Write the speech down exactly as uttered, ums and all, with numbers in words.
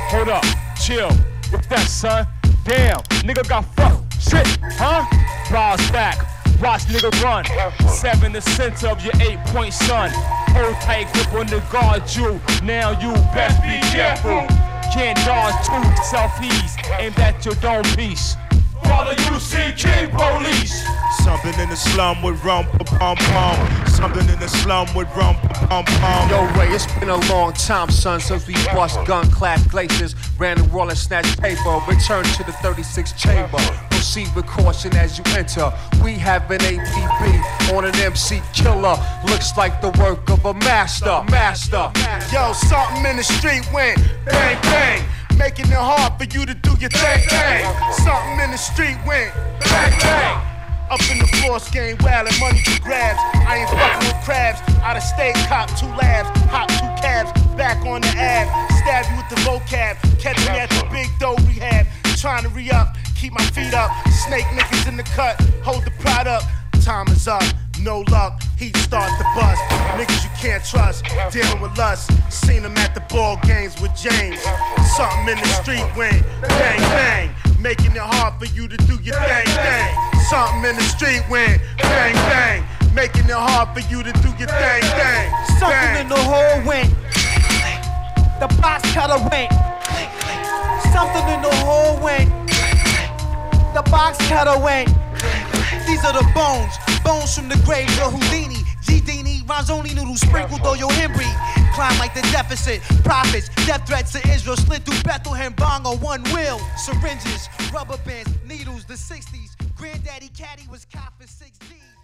Hold up, chill, what's that, son? Damn, nigga got fucked, shit, huh? Rise back, watch nigga run. Seven the center of your eight-point son. Hold tight grip on the guard you. Now you best be careful. Can't dodge two selfies aimed at your dome piece. Follow U C King Police. Something in the slum with rum pum pum. Something in the slum with rum pum pum. Yo, Ray, it's been a long time, son, since we bust gun-clad glaciers, ran the wall and snatched paper. Return to the thirty-six chamber. Proceed with caution as you enter. We have an A P B on an M C killer. Looks like the work of a master. Master. Yo, something in the street went bang bang, making it hard for you to do your thing thing. Something in the street went bang bang. Up in the floor, game wild and money for grabs. I ain't fucking with crabs. Out of state, cop two labs, hop two cabs, back on the ab. Stab you with the vocab, catch me at the big dough rehab. Trying to re-up, keep my feet up. Snake niggas in the cut, hold the pride up. Time is up, no luck, heat start the bust. Niggas you can't trust, dealing with lust. Seen them at the ball games with James. Something in the street went bang bang, making it hard for you to do your thing thing. Something in the street went bang bang, making it hard for you to do your thing thing. Something in the hole went. The box cutter went. Something in the hole went. The box cutter went. These are the bones, bones from the grave of Houdini. G-Dini, rhymes only noodles sprinkled though your Henry. Climb like the deficit, profits, death threats to Israel. Slid through Bethlehem, bong on one wheel. Syringes, rubber bands, needles, the sixties. Granddaddy Caddy was cop for six D.